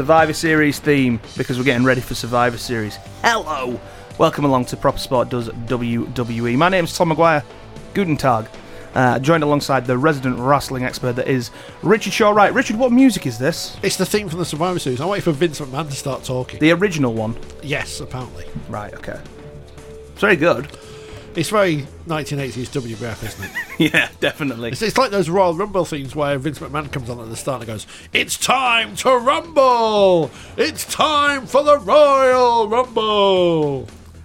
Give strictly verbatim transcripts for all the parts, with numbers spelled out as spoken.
Survivor Series theme because we're getting ready for Survivor Series. Hello! Welcome along to Proper Sport Does W W E. My name's Tom Maguire. Guten Tag. Uh, joined alongside the resident wrestling expert that is Richard Shaw. Right, Richard, what music is this? It's the theme from the Survivor Series. I'm waiting for Vince McMahon to start talking. The original one? Yes, apparently. Right, okay. It's very good. It's very nineteen eighties W W F, isn't it? Yeah, definitely. It's, it's like those Royal Rumble themes where Vince McMahon comes on at the start and goes, "It's time to rumble! It's time for the Royal Rumble!"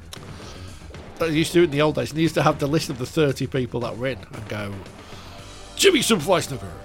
That used to do it in the old days. And he used to have the list of the thirty people that were in and go, "Jimmy Superfly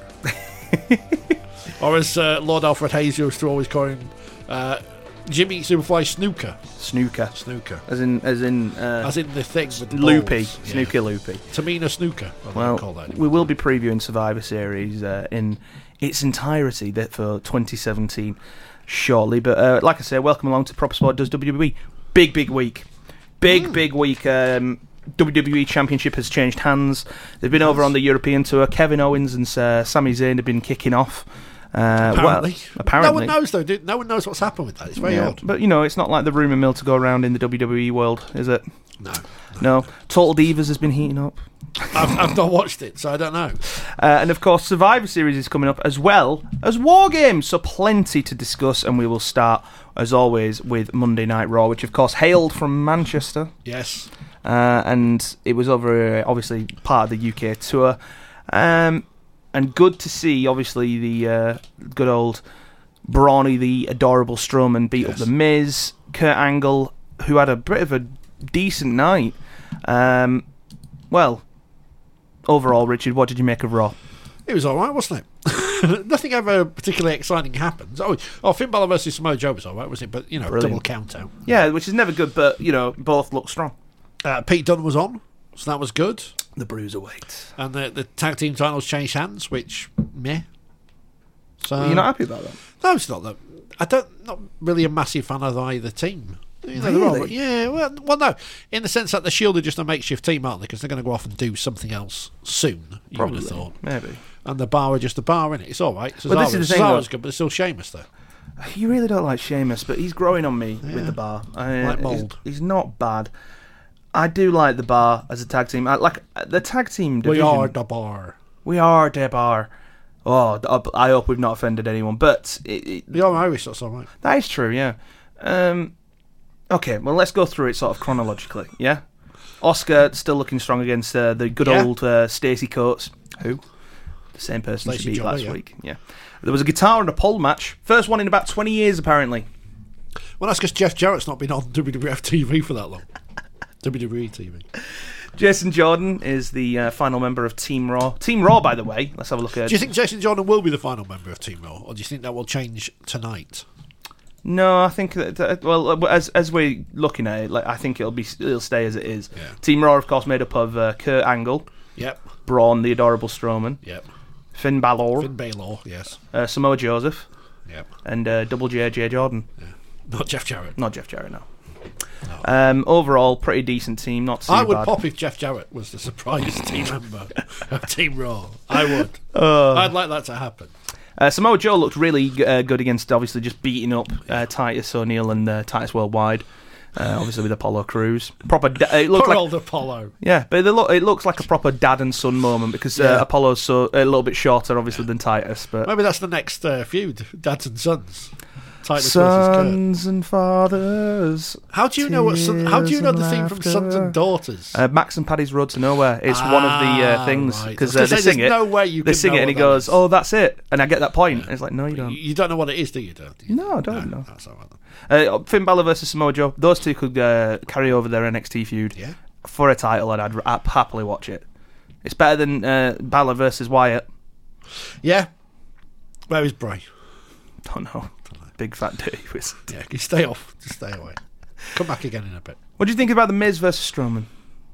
Snooker." Or as uh, Lord Alfred Hayes used to always call him, uh, Jimmy Superfly Snooker. Snooker. Snooker. As in as in uh, as in the thing with the Loopy. balls. Snooker yeah. Loopy. Tamina Snooker. Well, call that we will be previewing Survivor Series uh, in its entirety that for twenty seventeen shortly. But uh, like I say, welcome along to Proper Sport Does W W E. Big, big week. Big, mm. big week. Um, W W E Championship has changed hands. They've been yes. over on the European tour. Kevin Owens and uh, Sami Zayn have been kicking off. Uh, apparently. Well, apparently. No one knows, though. No one knows what's happened with that. It's very yeah, odd. But, you know, it's not like the rumour mill to go around in the W W E world, is it? No. No. no. Total Divas has been heating up. I've, I've not watched it, so I don't know. Uh, and, of course, Survivor Series is coming up as well as War Games. So plenty to discuss, and we will start, as always, with Monday Night Raw, which, of course, hailed from Manchester. Yes. Uh, and it was over, uh, obviously, part of the U K tour. Um... And good to see, obviously, the uh, good old Brawny, the adorable Strowman, beat yes. up The Miz. Kurt Angle, who had a bit of a decent night. Um, well, overall, Richard, what did you make of Raw? It was all right, wasn't it? Nothing ever particularly exciting happens. Oh, oh, Finn Balor versus Samoa Joe was all right, wasn't it? But, you know, Brilliant. double count out. Yeah, which is never good, but, you know, both look strong. Uh, Pete Dunne was on, so that was good. The Bruiserweight. And the, the tag team titles changed hands, which, meh. So, well, you're not happy about that? No, it's not that. I don't, not really a massive fan of either team. You know, really? All, yeah, well, well, no. In the sense that the Shield are just a makeshift team, aren't they? Because they're going to go off and do something else soon, you Probably. would have thought. Maybe. And the Bar are just a bar, innit? It's all right. Cesaro's, well, this is the thing, Cesaro's good, but it's still Sheamus, though. You really don't like Sheamus, but he's growing on me yeah. with the Bar. I, like mould. He's, he's not bad. I do like the Bar as a tag team. I like the tag team division. We are the Bar. We are the Bar. Oh, I hope we've not offended anyone. But it, it, you're Irish, that's all right. That is true, yeah. Um, okay, well, let's go through it sort of chronologically, yeah? Oscar still looking strong against uh, the good yeah. old uh, Stacey Coates. Who? The same person Stacey she beat Jolly, last yeah. week. Yeah. There was a guitar and a pole match. First one in about twenty years, apparently. Well, that's because Jeff Jarrett's not been on W W F T V for that long. W W E T V. Jason Jordan is the uh, final member of Team Raw. Team Raw, by the way. Let's have a look at. Do you think Jason Jordan will be the final member of Team Raw, or do you think that will change tonight? No, I think that, that well, as as we're looking at it, like I think it'll be it'll stay as it is. Yeah. Team Raw, of course, made up of uh, Kurt Angle, yep, Braun, the adorable Strowman, yep, Finn Balor, Finn Balor, yes, uh, Samoa Joseph, yep, and uh, Double J J Jordan. Yeah. Not Jeff Jarrett. Not Jeff Jarrett, no. No. Um, overall, pretty decent team. Not too I would bad. pop if Jeff Jarrett was the surprise team member of Team Raw. I would. Uh, I'd like that to happen. Uh, Samoa Joe looked really uh, good against, obviously, just beating up uh, Titus O'Neil and uh, Titus Worldwide. Uh, obviously with Apollo Crews. Proper. Da- it looked Poor like old Apollo. Yeah, but it, look, it looks like a proper dad and son moment because uh, yeah. Apollo's so a little bit shorter, obviously, yeah. than Titus. But maybe that's the next uh, feud: dads and sons. Titus Sons and fathers. How do you know what? Son, how do you know the theme from Sons and Daughters? Uh, Max and Paddy's Road to Nowhere. It's ah, one of the uh, things because right. uh, they sing it. No way you they can sing know it, and he goes, is. "Oh, that's it." And I get that point. Yeah. And it's like, no, you don't. You don't know what it is, do you? Don't you? No, I don't no, know. That's all right then. Uh, Finn Balor versus Samoa Joe. Those two could uh, carry over their N X T feud yeah. for a title, and I'd, I'd happily watch it. It's better than uh, Balor versus Wyatt. Yeah. Where is Bray? Don't know. Big fat dirty wizard. Yeah, you stay off. Just stay away. Come back again in a bit. What do you think about The Miz versus Strowman?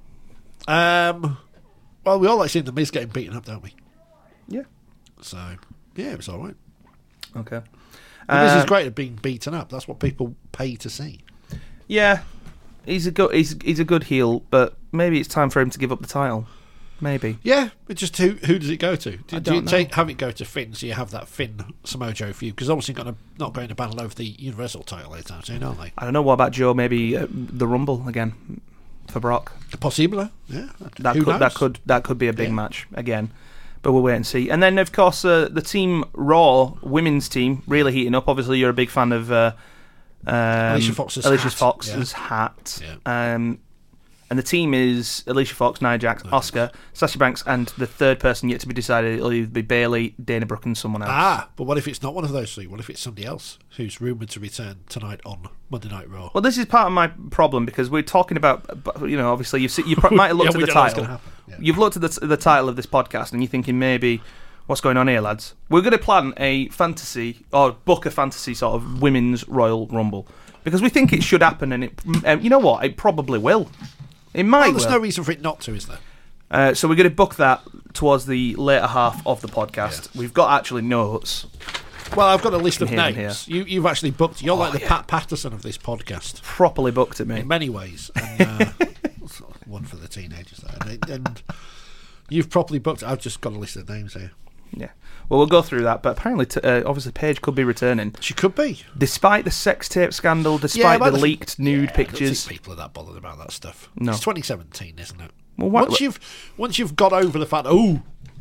Um, well, we all like seeing The Miz getting beaten up, don't we? Yeah. So, yeah, it was all right. Okay. The Miz uh, is great at being beaten up. That's what people pay to see. Yeah. He's a good he's he's a good heel, but maybe it's time for him to give up the title. maybe. Yeah, but just who who does it go to? Do, I do you don't know. take have it go to Finn, so you have that Finn Samoa Joe feud? Because obviously going to not going to battle over the Universal title anytime soon, are they? I don't know. What about Joe? Maybe uh, the Rumble again for Brock. Possibly, yeah. That Who could knows? that could that could be a big Yeah. match again. But we'll wait and see. And then, of course, uh, the Team Raw women's team really heating up. Obviously, you're a big fan of uh, um, Alicia Fox's Alicia hat. Fox's hat. Yeah. Um, and the team is Alicia Fox, Nia Jax, Asuka, Sasha Banks, and the third person yet to be decided. It'll either be Bayley, Dana Brooke, and someone else. Ah, but what if it's not one of those three? What if it's somebody else who's rumoured to return tonight on Monday Night Raw? Well, this is part of my problem because we're talking about, you know, obviously you've seen, you pro- might have looked Yeah, we at the don't know what's title. gonna happen. Yeah. You've looked at the, the title of this podcast and you're thinking maybe, what's going on here, lads? We're going to plan a fantasy or book a fantasy sort of women's Royal Rumble because we think it should happen, and it, um, you know what, it probably will. It might. Well, there's will. no reason for it not to, is there? Uh, so we're going to book that towards the later half of the podcast. Yeah. We've got actually notes. Well, I've got a list of Here and names. You, you've actually booked. You're like Oh, the yeah. Pat Patterson of this podcast Properly booked at me. in many ways. And, uh, one for the teenagers there. And, and you've properly booked. I've just got a list of names here. Yeah. Well, we'll go through that. But apparently, t- uh, obviously, Paige could be returning. She could be. Despite the sex tape scandal, despite but the I leaked think- nude yeah, I don't pictures. think people are that bothered about that stuff. No. It's twenty seventeen, isn't it? Well, what- once you've once you've got over the fact, oh,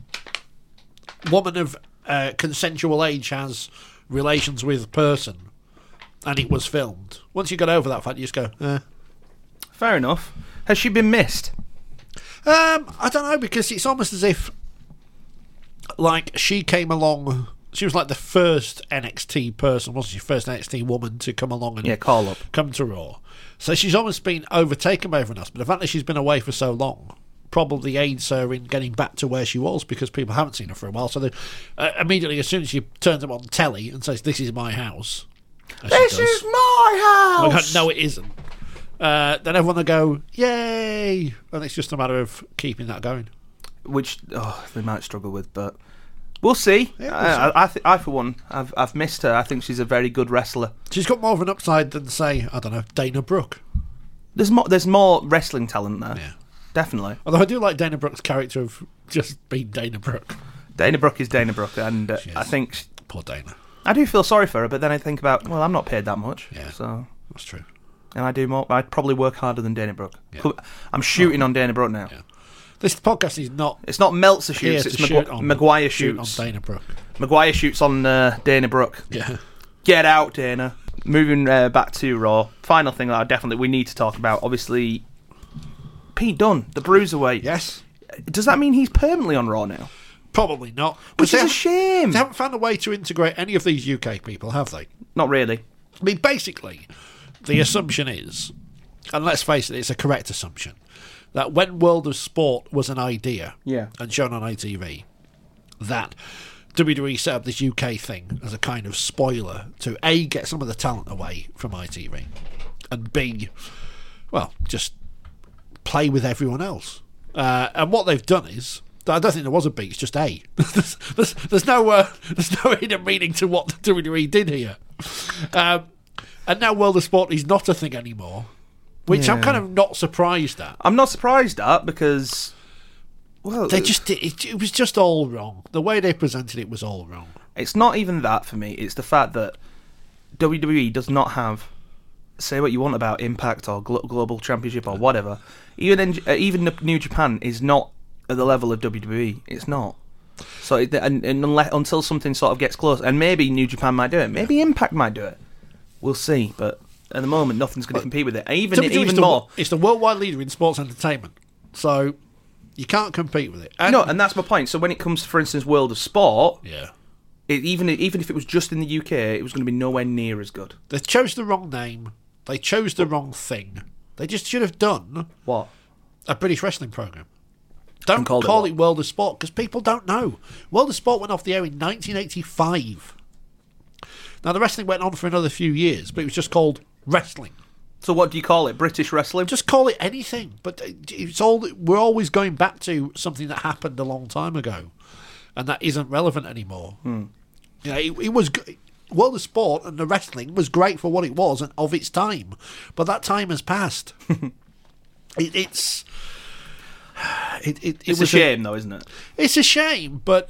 woman of uh, consensual age has relations with person, and it was filmed. Once you got over that fact, you just go, eh. Fair enough. Has she been missed? Um, I don't know, because it's almost as if, like, she came along. She was like the first N X T person, wasn't she? First N X T woman to come along and Yeah, call up. come to Raw. So she's almost been overtaken by everyone else. But the fact that she's been away for so long probably aids her in getting back to where she was, because people haven't seen her for a while. So they, uh, immediately, as soon as she turns up on telly and says, "This is my house," as she This does, is my like, house. no, it isn't. Uh, then everyone will go, "Yay!" And it's just a matter of keeping that going. Which oh, they might struggle with, but we'll see. Yeah, we'll I, see. I, I, th- I, for one, I've I've missed her. I think she's a very good wrestler. She's got more of an upside than, say, I don't know, Dana Brooke. There's more. There's more wrestling talent there. Yeah. Definitely. Although I do like Dana Brooke's character of just being Dana Brooke. Dana Brooke is Dana Brooke, and uh, She is. I think sh- Poor Dana. I do feel sorry for her. But then I think about, well, I'm not paid that much, Yeah. so That's true. and I do more. I probably work harder than Dana Brooke. Yeah. Could- I'm shooting on Dana Brooke now. Yeah. This podcast is not It's not Meltzer here shoots. to It's shoot Magu- on Maguire shoot shoots. on Dana Brooke. Maguire shoots on uh, Dana Brooke. Yeah. Get out, Dana. Moving uh, back to Raw. Final thing that I definitely we need to talk about. Obviously, Pete Dunne, the Bruiserweight. Yes. Does that mean he's permanently on Raw now? Probably not. Which They is a haven't- shame. They haven't found a way to integrate any of these U K people, have they? Not really. I mean, basically, the assumption is, and let's face it, it's a correct assumption, that when World of Sport was an idea Yeah. and shown on I T V, that W W E set up this U K thing as a kind of spoiler to A, get some of the talent away from I T V, and B, well, just play with everyone else. Uh, and what they've done is, I don't think there was a B, it's just A. there's, there's, there's no uh, there's no hidden meaning to what the W W E did here. Um, and now World of Sport is not a thing anymore, which I'm Yeah. kind of not surprised at. I'm not surprised at because, well, They just did, it, it was just all wrong. The way they presented it was all wrong. it's not even that for me. It's the fact that W W E does not have, say what you want about Impact or Glo- Global Championship or whatever. Even in, uh, even New Japan is not at the level of W W E. It's not. So it, and, and unless, until something sort of gets close, and maybe New Japan might do it, maybe Impact might do it. We'll see. But at the moment, nothing's going to compete with it. Even W W E is even the, more. It's the worldwide leader in sports entertainment, so you can't compete with it. And, No, and that's my point. So when it comes to, for instance, World of Sport, yeah, it, even even if it was just in the U K, it was going to be nowhere near as good. they chose the wrong name. They chose the wrong thing. They just should have done What? a British wrestling program. Don't called it call what? it World of Sport, because people don't know. World of Sport went off the air in nineteen eighty-five. Now, the wrestling went on for another few years, but it was just called wrestling. So what do you call it? British wrestling? Just call it anything, but it's all. We're always going back to something that happened a long time ago, and that isn't relevant anymore. Hmm. You know, it, it was g- World of Sport and the wrestling was great for what it was and of its time, but that time has passed. it, it's It, it, it It's was a shame, though, isn't it? It's a shame, but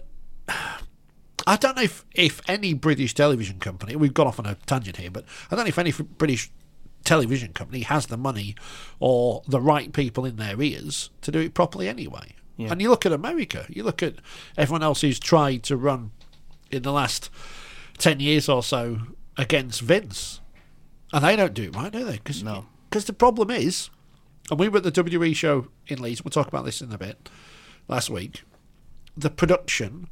I don't know if, if any British television company, we've gone off on a tangent here, but I don't know if any British television company has the money or the right people in their ears to do it properly anyway. Yeah. And you look at America, you look at everyone else who's tried to run in the last ten years or so against Vince, and they don't do it right, do they? Cause, No. Because the problem is, and we were at the W W E show in Leeds, we'll talk about this in a bit, last week, the production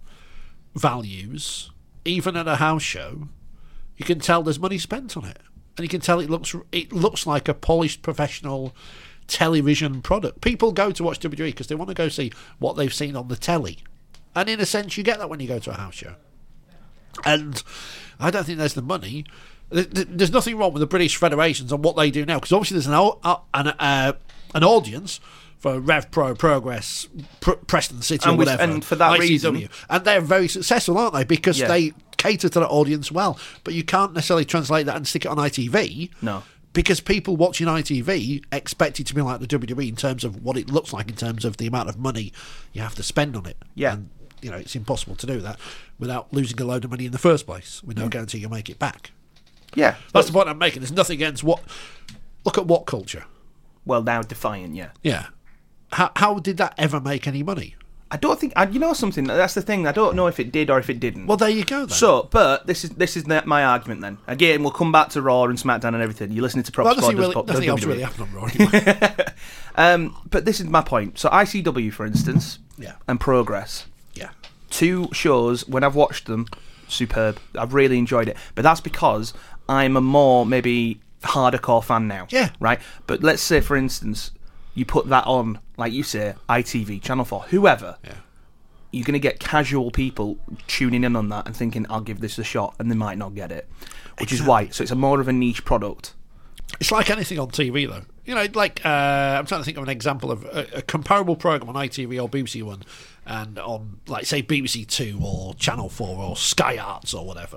values, even at a house show, you can tell there's money spent on it. And you can tell it looks it looks like a polished professional television product. People go to watch W W E because they want to go see what they've seen on the telly. And in a sense, you get that when you go to a house show. And I don't think there's the money. There's nothing wrong with the British federations on what they do now, because obviously there's an an, uh, an audience for Rev Pro, Progress, Pr- Preston City, and or which, whatever. and for that I C W. reason, and they're very successful, aren't they? Because yeah. they cater to that audience well. But you can't necessarily translate that and stick it on I T V. No. Because people watching I T V expect it to be like the W W E in terms of what it looks like, in terms of the amount of money you have to spend on it. Yeah. And, you know, it's impossible to do that without losing a load of money in the first place, with no guarantee you'll make it back. Yeah. That's the point I'm making. There's nothing against what... Look at What Culture. Well, now Defiant, yeah. Yeah. How, how did that ever make any money? I don't think... I, you know something? That's the thing. I don't know if it did or if it didn't. Well, there you go, then. So, but this is this is my argument then. Again, we'll come back to Raw and SmackDown and everything. You're listening to Prop well, Squad. nothing, really, does, nothing does else W W E. really happened on Raw anyway. um, but this is my point. So I C W, for instance, Yeah. and Progress. Yeah. Two shows, when I've watched them, superb. I've really enjoyed it. But that's because I'm a more, maybe, hardcore fan now. Yeah. Right? But let's say, for instance, you put that on, like you say, I T V, Channel four, whoever. Yeah. You're going to get casual people tuning in on that and thinking, I'll give this a shot, and they might not get it. Which Exactly. is why. So it's a more of a niche product. It's like anything on T V, though. You know, like, uh, I'm trying to think of an example of a, a comparable programme on I T V or B B C One, and on, like, say, B B C Two or Channel four or Sky Arts or whatever.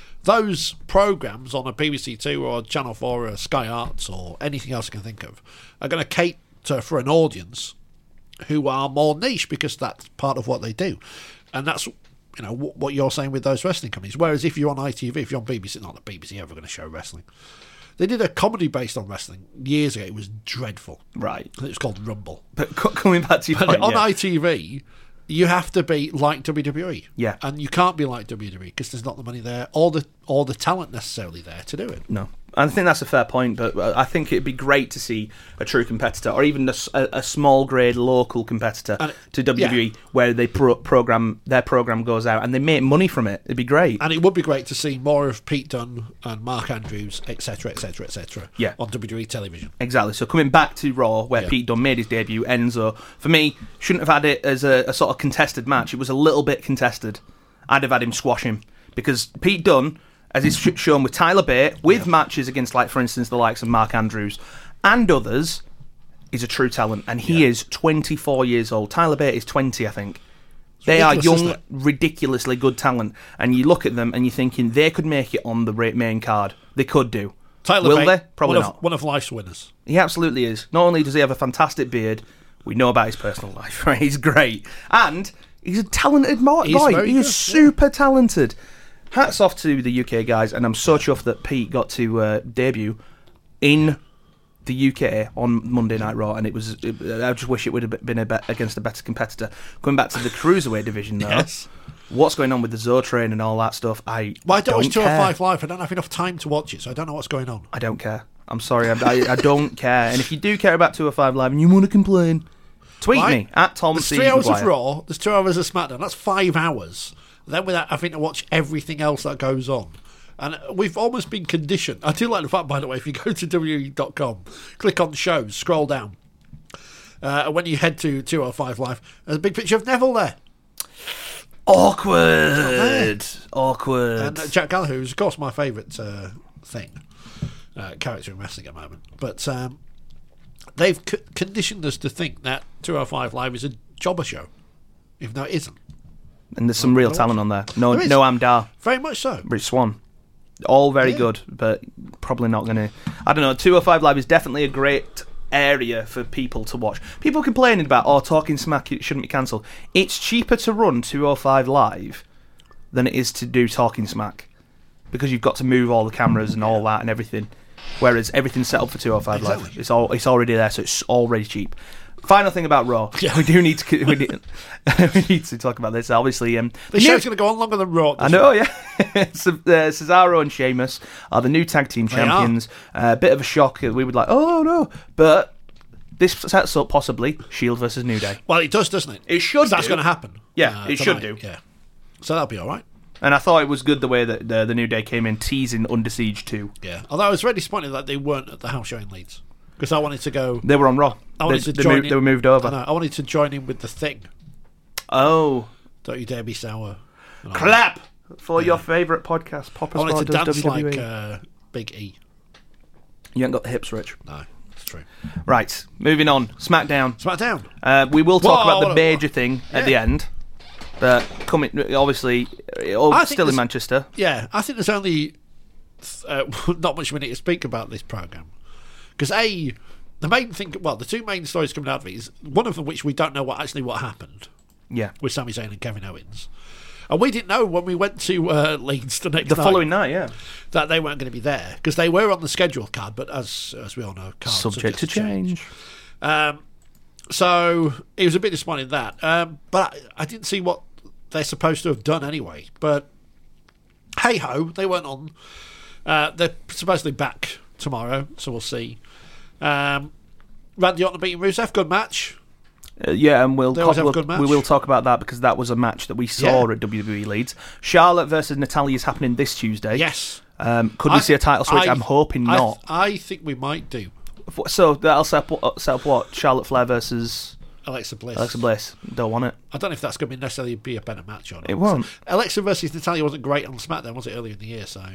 Those programmes on a B B C Two or Channel four or Sky Arts or anything else I can think of are going to cater for an audience who are more niche, because that's part of what they do. And that's, you know, w- what you're saying with those wrestling companies. Whereas if you're on I T V, if you're on B B C, not that B B C ever going to show wrestling. They did a comedy based on wrestling years ago. It was dreadful. Right. It was called Rumble. But c- coming back to your But point, on yeah. I T V, you have to be like W W E. Yeah. And you can't be like W W E because there's not the money there or the or the talent necessarily there to do it. No. I think that's a fair point, but I think it'd be great to see a true competitor, or even a, a, a small grade local competitor And- to W W E, yeah. where they pro- program their program goes out and they make money from it. It'd be great. And it would be great to see more of Pete Dunne and Mark Andrews, et cetera, et cetera, et cetera, Yeah. on W W E television. Exactly. So coming back to Raw, where Yeah. Pete Dunne made his debut, Enzo, for me, shouldn't have had it as a, a sort of contested match. It was a little bit contested. I'd have had him squash him, because Pete Dunne, as is sh- shown with Tyler Bate, with Yeah. matches against, like, for instance, the likes of Mark Andrews and others, is a true talent, and he Yeah. is twenty-four years old. Tyler Bate is twenty, I think. They are ridiculous, young, isn't it? ridiculously good talent, and you look at them and you're thinking they could make it on the ra- main card. They could do. Tyler Will Bate, they? Probably one not. Of, one of life's winners. He absolutely is. Not only does he have a fantastic beard, we know about his personal life, right? He's great. And he's a talented mo- He's boy. very He good, is yeah. super talented. Hats off to the U K guys, and I'm so chuffed that Pete got to uh, debut in the U K on Monday Night Raw, and it was. It, I just wish it would have been a bet against a better competitor. Going back to the cruiserweight division, though, Yes. what's going on with the Zo Train and all that stuff? I Well, I don't, don't watch two oh care. five Live. I don't have enough time to watch it, so I don't know what's going on. I don't care. I'm sorry. I, I, I don't care. And if you do care about two oh five Live and you want to complain, tweet Right. me at Tom There's C. three hours Maguire. of Raw, there's two hours of SmackDown. That's five hours. Then without having to watch everything else that goes on. And we've almost been conditioned. I do like the fact, by the way, if you go to W W E dot com, click on shows, scroll down. Uh, and when you head to two oh five Live, there's a big picture of Neville there. Awkward. Awkward. And uh, Jack Gallagher, who's, of course, my favourite uh, thing, uh, character in wrestling at the moment. But um, they've c- conditioned us to think that two oh five Live is a jobber show, even though it isn't. And there's some real talent on there. No, There is. no Amdar, Very much so. Rich Swan. All very Yeah. good, but probably not going to... I don't know, two oh five Live is definitely a great area for people to watch. People complaining about, oh, Talking Smack it shouldn't be cancelled. It's cheaper to run two oh five Live than it is to do Talking Smack, because you've got to move all the cameras and all that and everything. Whereas everything's set up for two oh five Exactly. Live. It's all it's already there, so it's already cheap. Final thing about Raw. Yeah. We do need to we need, we need to talk about this. Obviously, um, The show's going to go on longer than Raw. I know, yeah. Ce- uh, Cesaro and Sheamus are the new tag team They champions. A uh, bit of a shock. We would like, oh no, but this sets up possibly Shield versus New Day. Well, it does, doesn't it? It should. That's do. going to happen. Yeah, uh, it should tonight. do. Yeah, so that'll be all right. And I thought it was good the way that the, the New Day came in teasing Under Siege two. Yeah, although I was very disappointed that they weren't at the house show in Leeds, because I wanted to go. They were on Raw. I wanted they, to they, join moved, in, they were moved over. I know, I wanted to join in with the Thing. Oh, Don't you dare be sour. And I- clap for Yeah. your favourite podcast, Popper I wanted Squad to does dance W W E. like uh, Big E. You ain't got the hips, Rich. No, it's true. Right, moving on. SmackDown. SmackDown. Uh, we will talk Whoa, about the what- major thing at Yeah. the end. But coming, obviously, oh, I think still in this- Manchester. Yeah, I think there's only uh, not much we need to speak about this program, because a the main thing, well, the two main stories coming out of it is one of them which we don't know what actually what happened Yeah. with Sami Zayn and Kevin Owens, and we didn't know when we went to uh, Leeds the next The night following night, yeah. that they weren't going to be there, because they were on the schedule card, but as as we all know, cards Subject to change. Um, so it was a bit disappointing that, um, but I, I didn't see what they're supposed to have done anyway. But hey ho, they weren't on. Uh, they're supposedly back tomorrow, so we'll see. Um, Randy Orton beating Rusev, good match. Uh, yeah, and we'll, They always talk, have a we'll good match. we will talk about that because that was a match that we saw Yeah. at W W E Leeds. Charlotte versus Natalia is happening this Tuesday. Yes. Um, could we I- see a title switch? I- I'm hoping I, not. I think we might do. So that'll set up, set up what? Charlotte Flair versus Alexa Bliss. Alexa Bliss. Don't want it. I don't know if that's going to be necessarily be a better match or not. It won't. Alexa versus Natalia wasn't great on SmackDown, was it, earlier in the year? So,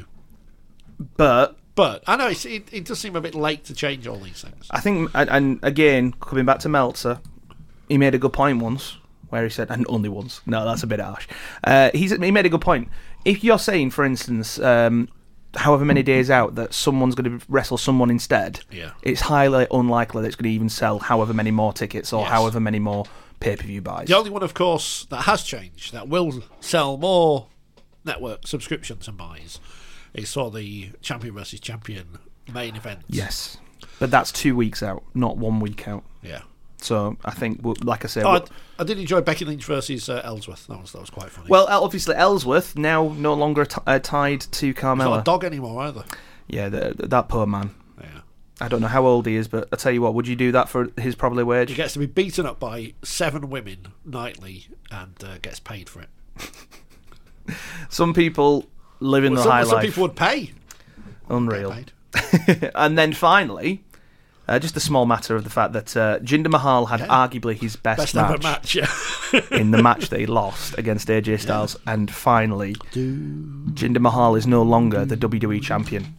But but I know it's, it, it does seem a bit late to change all these things. I think, and, and again, coming back to Meltzer, he made a good point once where he said, and only once. No, that's a bit harsh. Uh, he's, he made a good point. If you're saying, for instance, um, however many days out that someone's going to wrestle someone instead, Yeah. it's highly unlikely that it's going to even sell however many more tickets or Yes. however many more pay-per-view buys. The only one, of course, that has changed, that will sell more network subscriptions and buys, is for the champion versus champion main event. Yes. But that's two weeks out, not one week out. Yeah. So I think, we'll- like I said... Oh, we'll- I, I did enjoy Becky Lynch versus uh, Ellsworth. That was that was quite funny. well, obviously, Ellsworth now no longer t- uh, tied to He's not Carmella. a dog anymore either. Yeah, the, the, that poor man. Yeah. I don't know how old he is, but I tell you what, would you do that for his probably He wage? gets to be beaten up by seven women nightly and uh, gets paid for it. Some people live in Well, the some, high some life. people would pay. Unreal. Paid. And then finally, uh, just a small matter of the fact that uh, Jinder Mahal had Yeah. arguably his best, Best match, ever match. Yeah. in the match that he lost against A J Styles, and finally, Jinder Mahal is no longer the W W E champion.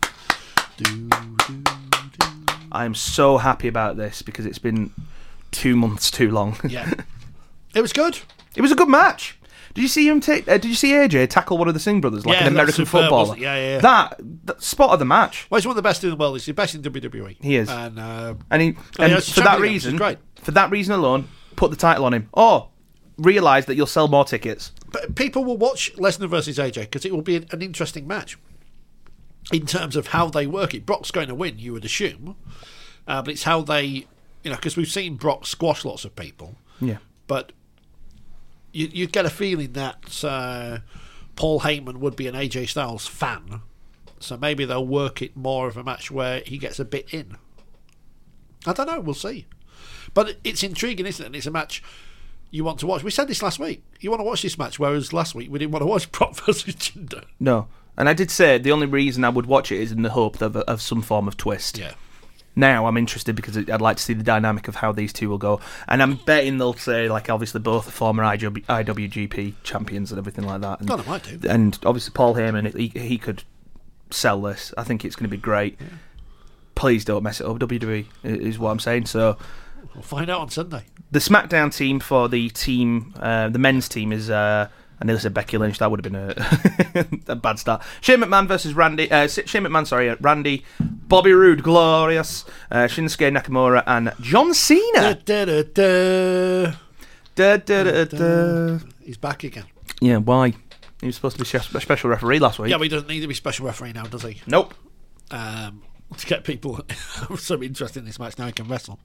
I am so happy about this because it's been two months too long. Yeah. It was good. It was a good match. Did you see him take? Uh, did you see A J tackle one of the Singh brothers like Yeah, an that American was superb, footballer? wasn't it? Yeah, yeah, yeah. That, that spot of the match, Well, he's one of the best in the world. He's the best in W W E. He is. And, uh, and he, Oh, and yeah, it's for that champion, which is reason, great. for that reason alone, put the title on him. Or realise that you'll sell more tickets. but people will watch Lesnar versus A J because it will be an, an interesting match in terms of how they work it. Brock's going to win, you would assume, uh, but it's how they, you know, because we've seen Brock squash lots of people, Yeah. but you, you'd get a feeling that uh, Paul Heyman would be an A J Styles fan, so maybe they'll work it more of a match where he gets a bit in. I don't know, we'll see. But it's intriguing, isn't it? And it's a match you want to watch. We said this last week. You want to watch this match, whereas last week we didn't want to watch Brock versus Jinder. No. And I did say the only reason I would watch it is in the hope of, of some form of twist. Yeah. Now I'm interested because I'd like to see the dynamic of how these two will go. And I'm betting they'll say, like, obviously both former I W G P champions and everything like that. And, God, I might do. and obviously Paul Heyman, he, he could sell this. I think it's going to be great. Yeah. Please don't mess it up. W W E is what I'm saying. So We'll find out on Sunday. the SmackDown team for the team, uh, the men's team is... Uh, I nearly said Becky Lynch. That would have been a, a bad start. Shane McMahon versus Randy. Uh, Shane McMahon, sorry, uh, Randy Bobby Roode, glorious. Uh, Shinsuke Nakamura and John Cena. Da, da, da, Da, da, da, da. He's back again. Yeah, why? He was supposed to be a special referee last week. Yeah, but he doesn't need to be special referee now, does he? Nope. Um, to get people so interested in this match, now he can wrestle.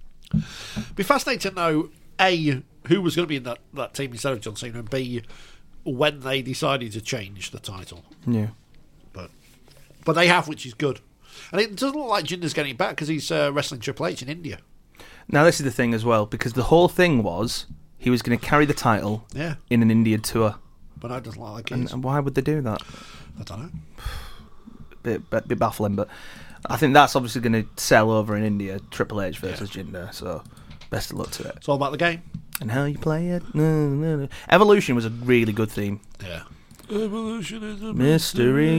Be fascinating to know, A, who was going to be in that, that team instead of John Cena, and B, when they decided to change the title. Yeah. But but they have, which is good. And it doesn't look like Jinder's getting it back because he's uh, wrestling Triple H in India. Now, this is the thing as well, because the whole thing was he was going to carry the title Yeah. in an Indian tour. But that doesn't look like it And, is. and why would they do that? I don't know. Bit, bit, bit baffling, but I think that's obviously going to sell over in India, Triple H versus Yeah. Jinder, so best of luck to it. It's all about the game. And how you play it. No, no, no. Evolution was a really good theme. Yeah. Evolution is a Mystery.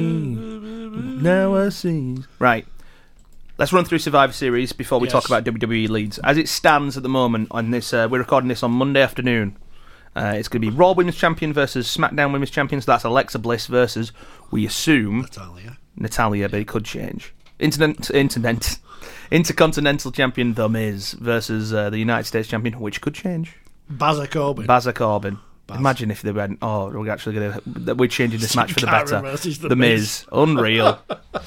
Now I see. Right. Let's run through Survivor Series before we Yes. talk about W W E leads. As it stands at the moment, on this, uh, we're recording this on Monday afternoon. Uh, it's going to be Raw Women's Champion versus SmackDown Women's Champion. So that's Alexa Bliss versus, we assume, Natalia. Natalia, but it could change. Internet, internet, Intercontinental Champion The Miz versus uh, the United States Champion, which could change. Baza Corbin. Baza Corbin. Baz. Imagine if they went, oh, we're actually going to, we're changing this match for the Cara better. versus The The Miz. Unreal.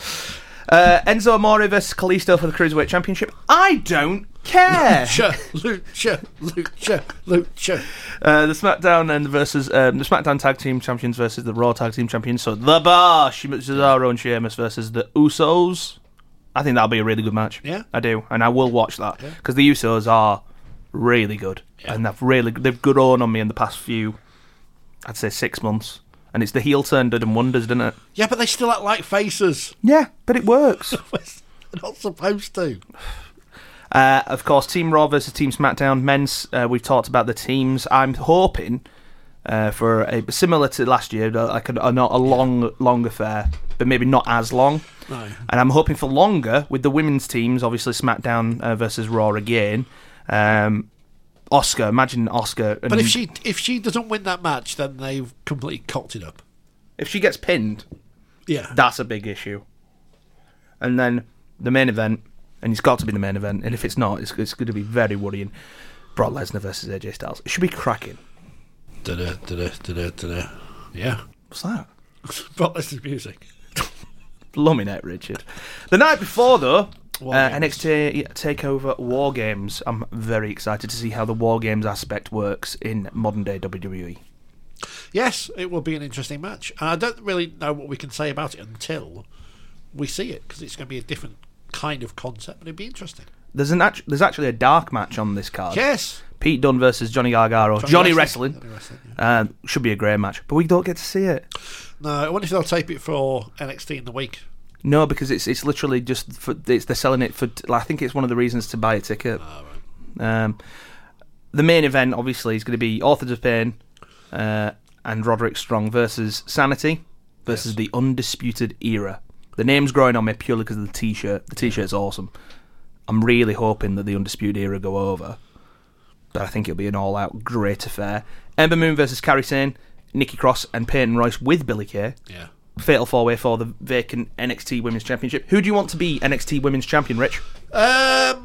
uh, Enzo Amore versus Kalisto for the Cruiserweight Championship. I don't care. Lucha, Lucha, Lucha, Lucha. Uh, the SmackDown and versus um, the SmackDown Tag Team Champions versus the Raw Tag Team Champions. So The Bar, Cesaro and Sheamus versus the Usos. I think that'll be a really good match. Yeah. I do, and I will watch that Yeah. because the Usos are really good, Yeah. and they've really they've grown on me in the past few, I'd say six months. And it's the heel turn did them wonders, didn't it? Yeah, but they still act like faces. Yeah, but it works. They're not supposed to. Uh, of course, Team Raw versus Team SmackDown. Men's, uh, we've talked about the teams. I'm hoping uh, for a similar to last year, like a, a, not a long, long affair, but maybe not as long. No. And I'm hoping for longer with the women's teams, obviously SmackDown uh, versus Raw again. Um, Oscar, imagine Oscar. And But if she if she doesn't win that match, then they've completely cocked it up. if she gets pinned, Yeah. that's a big issue. And then the main event, and it's got to be the main event, and if it's not, it's, it's going to be very worrying. Brock Lesnar versus A J Styles. It should be cracking. Da-da, da-da, da-da, da-da. Yeah. What's that? Brock Lesnar's music. Lummy net, Richard. The night before, though, War uh, Games. N X T TakeOver War Games. I'm very excited to see how the War Games aspect works in modern day W W E. Yes, it will be an interesting match. And I don't really know what we can say about it until we see it, because it's going to be a different kind of concept, but it'd be interesting. There's an act- there's actually a dark match on this card. Yes. Pete Dunne versus Johnny Gargano. Johnny, Wrestling. Johnny Wrestling, yeah. Uh, should be a great match, but we don't get to see it. No, I wonder if they'll tape it for N X T in the week. No, because it's it's literally just for, it's, they're selling it for. I think it's one of the reasons to buy a ticket. Oh, right. Um, the main event, obviously, is going to be Authors of Pain uh, and Roderick Strong versus Sanity versus Yes. the Undisputed Era. The name's growing on me purely because of the T-shirt. The T-shirt's awesome. I'm really hoping that the Undisputed Era go over, but I think it'll be an all-out great affair. Ember Moon versus Kairi Sane, Nikki Cross and Peyton Royce with Billie Kay. Yeah. Fatal four-way for the vacant N X T Women's Championship. Who do you want to be N X T Women's Champion, Rich? Um,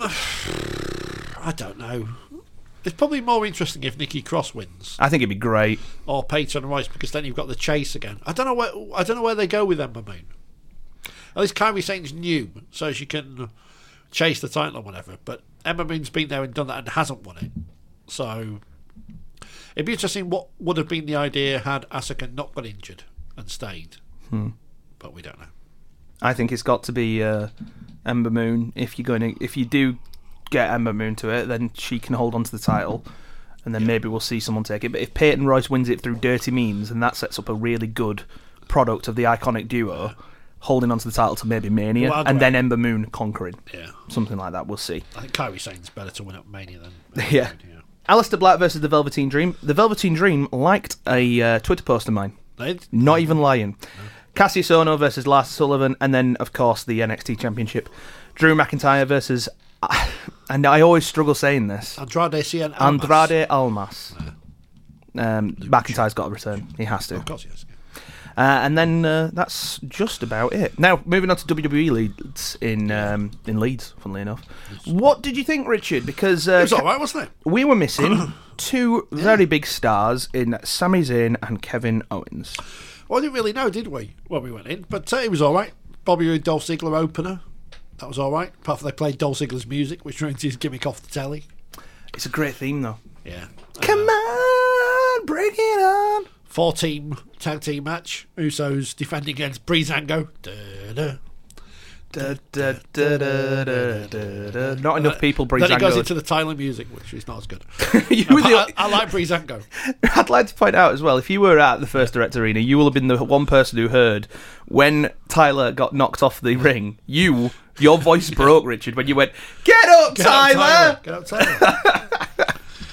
I don't know. It's probably more interesting if Nikki Cross wins I think it'd be great. or Peyton Royce, because then you've got the chase again. I don't know where I don't know where they go with Ember Moon. At least Kairi Sane's new, so she can chase the title or whatever. But Ember Moon's been there and done that and hasn't won it. So it'd be interesting what would have been the idea had Asuka not got injured and stayed. Hmm. But we don't know. I think it's got to be uh, Ember Moon. If you're going to, if you do get Ember Moon to it, then she can hold on to the title, and then Yeah. maybe we'll see someone take it. But if Peyton Royce wins it through dirty means, then that sets up a really good product of the iconic duo holding on to the title to maybe Mania, Well, I'd and go- then Ember Moon conquering. Yeah. Something like that. We'll see. I think Kairi Sane's better to win at Mania than Yeah. Alistair Black versus the Velveteen Dream. The Velveteen Dream liked a uh, Twitter post of mine. They- Not even lying. Cassius Ohno versus Lars Sullivan, and then, of course, the N X T Championship. Drew McIntyre versus... And I always struggle saying this. Andrade Cien Almas. Andrade Almas. Um, McIntyre's got to return. He has to. Of course he has. Uh, and then uh, that's just about it. Now, moving on to W W E leads in um, in Leeds, funnily enough. What did you think, Richard? Because uh, It was all right, wasn't it? we were missing two very big stars in Sami Zayn and Kevin Owens. Well, I didn't really know, did we, when we went in? But uh, it was all right. Bobby Roode, Dolph Ziggler opener. That was all right. Apart from they played Dolph Ziggler's music, which ruins his gimmick off the telly. It's a great theme, though. Yeah. Come on, bring it on. Four-team tag team match. Usos defending against Breezango. Da-da. Da, da, da, da, da, da, da. Not enough people breathe. Then it goes into the Tyler music, which is not as good. you were the, I, I like Breezango. I'd like to point out as well, if you were at the First Direct Arena, you will have been the one person who heard when Tyler got knocked off the ring. You, your voice broke, Richard, when you went, "Get up, Get Tyler!" Up, Tyler! Get up, Tyler!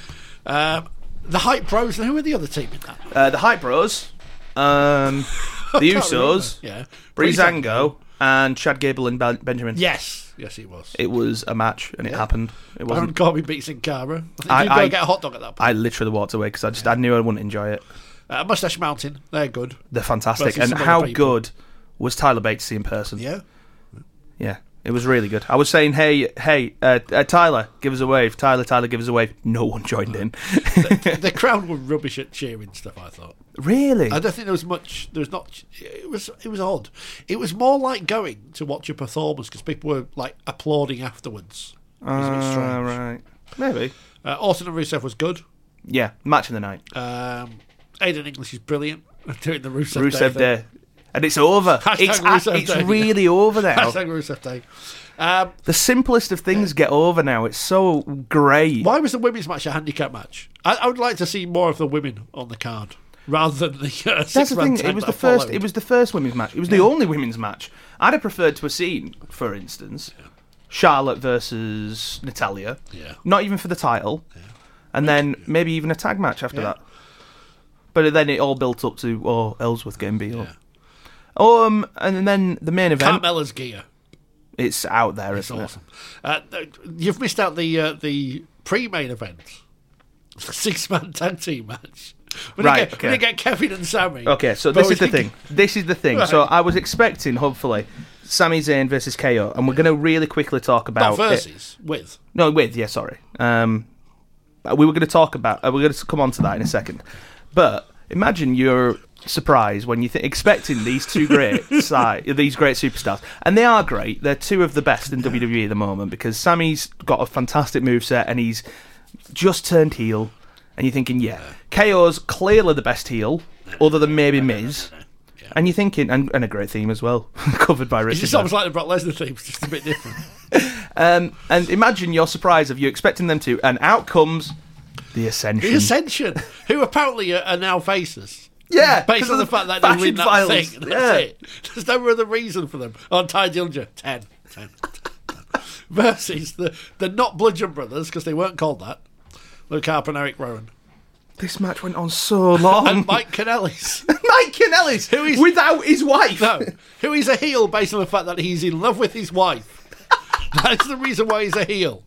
um, the Hype Bros. Who were the other team in that? Uh, the Hype Bros, um, the Can't Usos, remember. Yeah. Breezango, and Chad Gable and ben- Benjamin. Yes, yes, it was. It was a match, and it Yeah. happened. It Baron wasn't. Corbin beats Sin Cara. I- I, you go I- get a hot dog at that point. I literally walked away because I just I knew I wouldn't enjoy it. Uh, Mustache Mountain, they're good. They're fantastic, Versus and some other how people. good was Tyler Bates to see in person? Yeah. Yeah, it was really good. I was saying, hey, hey, uh, uh, Tyler, give us a wave. Tyler, Tyler, give us a wave. No one joined in. the, the crowd were rubbish at cheering stuff, I thought. Really? I don't think there was much. There was not. It was. It was odd. It was more like going to watch a performance because people were like applauding afterwards. It was a bit Ah, strange. right. Maybe. Uh, Orton and Rusev was good. Yeah, match of the night. Um, Aiden English is brilliant doing the Rusev, Rusev Day. Day. And it's over. Hashtag It's, Rusev it's Day. really over now. Hashtag Rusev Day. Um, The simplest of things get over now. It's so great. why was the women's match a handicap match? I, I would like to see more of the women on the card rather than the uh, That's six the man thing. tag It was that the first. followed. It was the first women's match. It was the only women's match. I'd have preferred to have seen, for instance, Charlotte versus Natalia. Yeah. Not even for the title, and then maybe even a tag match after Yeah. that. But then it all built up to oh Ellsworth getting beat up. Yeah. Um, and then the main event. Carmella's gear. It's out there, It's isn't awesome. Uh, th- you've missed out the uh, the pre-main event, six-man tag team match. We Right, didn't get, okay. we didn't get Kevin and Sammy. it? Okay, so But this we is the did thing. This is the thing. Right. So I was expecting, hopefully, Sami Zayn versus K O, and we're going to really quickly talk Not about it. versus, with. No, with, yeah, sorry. Um, we were going to talk about, uh, we're going to come on to that in a second. But imagine you're surprised when you th- expecting these two great side, these great superstars. And they are great. They're two of the best in W W E at the moment because Sammy's got a fantastic moveset and he's just turned heel. And you're thinking, yeah, K O's clearly the best heel, other than maybe Miz. And you're thinking, and, and a great theme as well, covered by It's Richard. just almost like the Brock Lesnar theme, it's just a bit different. Um, and imagine your surprise of you expecting them to, and out comes the Ascension. The Ascension, who apparently are, are now faces. Yeah, Based 'cause on of the fact that fashion they win that violence. thing. That's Yeah. it. There's no other reason for them. On Ty Dillinger, ten. ten. Versus the, the not Bludgeon Brothers, because they weren't called that. Luke Harper and Eric Rowan. This match went on so long. And Mike Kanellis. Mike Kanellis, Who is- without his wife. No, who is a heel based on the fact that he's in love with his wife. That's the reason why he's a heel.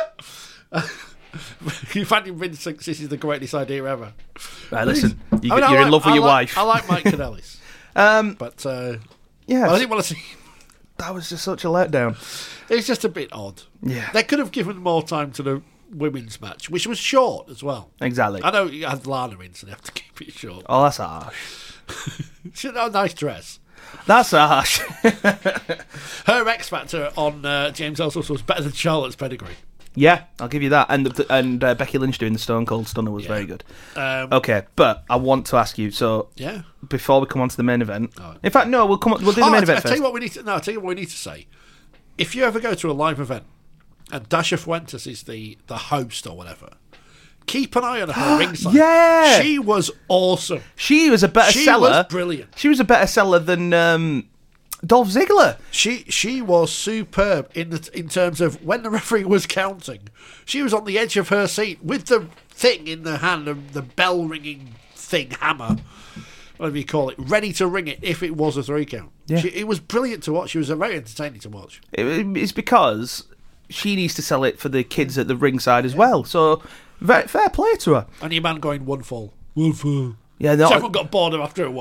You find Vince thinks this is the greatest idea ever. Right, listen, you, I mean, I you're in like- love with I your like- wife. I like Mike Kanellis, um, but uh, yeah, I didn't want to see. that was just such a letdown. It's just a bit odd. Yeah. They could have given more time to the women's match, which was short as well. Exactly. I know you had Lana in, so they have to keep it short. Oh, that's harsh. She had a nice dress. That's harsh. Her X Factor on uh, James Ellsworth was better than Charlotte's pedigree. Yeah, I'll give you that. And the, and uh, Becky Lynch doing the Stone Cold Stunner was Yeah. very good. Um, Okay, but I want to ask you. So Yeah. before we come on to the main event, Oh. in fact, no, we'll come. On, we'll do the Oh, main I, event I tell first. you what we need to. No, I tell you what we need to say. If you ever go to a live event and Dasha Fuentes is the the host or whatever, keep an eye on her ringside. Yeah! she was awesome. She was a better She seller. was brilliant. She was a better seller than um, Dolph Ziggler. She she was superb in the, in terms of when the referee was counting, she was on the edge of her seat with the thing in the hand, the, the bell ringing thing, hammer, whatever you call it, ready to ring it if it was a three count. Yeah. She, it was brilliant to watch. She was very entertaining to watch. It, it's because she needs to sell it for the kids at the ringside as well. So very, fair play to her. And your man going one fall, one fall. Yeah, So no, everyone got bored of after a while.